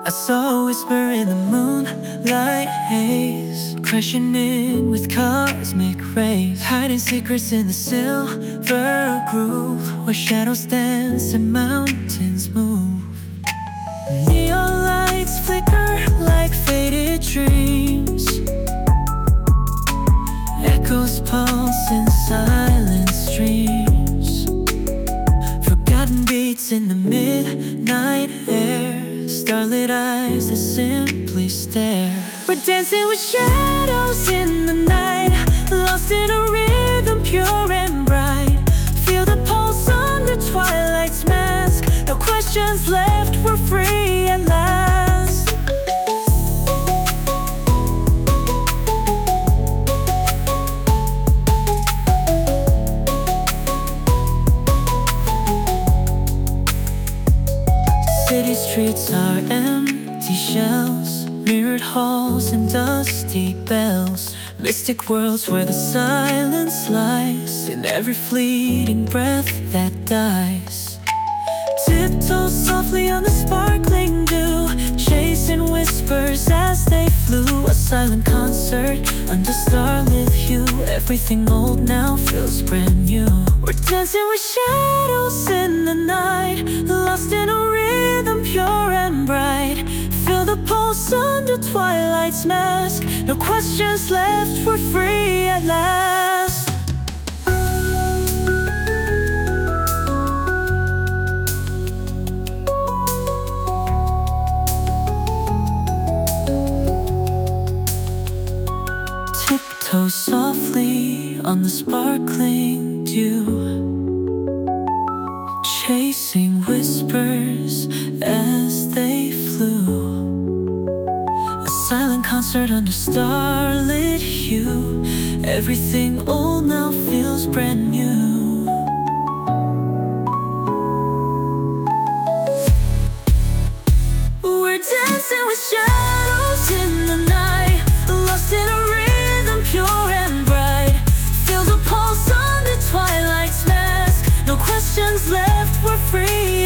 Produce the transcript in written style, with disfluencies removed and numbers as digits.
I saw a whisper in the moonlight haze, crashing in with cosmic rays, hiding secrets in the silver groove, where shadows dance and mountains move. Neon lights flicker like faded dreams, echoes pulse in silent streams, forgotten beats in the midnight air, starlit eyes that simply stare. We're dancing with shadows in the night, lost in a rhythm pure and bright. Feel the pulse under twilight's mask, no questions left, we're free at last. City streets are empty shells, mirrored halls and dusty bells, mystic worlds where the silence lies in every fleeting breath that dies. Tiptoe softly on the sparkling dew, chasing whispers as they flew. A silent concert under starlit hue, everything old now feels brand new. We're dancing with shadows in the night, lost in a rhythm pure and bright. Feel the pulse under twilight's mask, no questions left, we're free at last. Tiptoe softly on the sparkling dew, chasing whispers as they flew. A silent concert under starlit hue, everything old now feels brand new. We're dancing with shadows in the night, lost in a rhythm pure and bright. Feel the pulse under twilight's mask, no questions left, we're free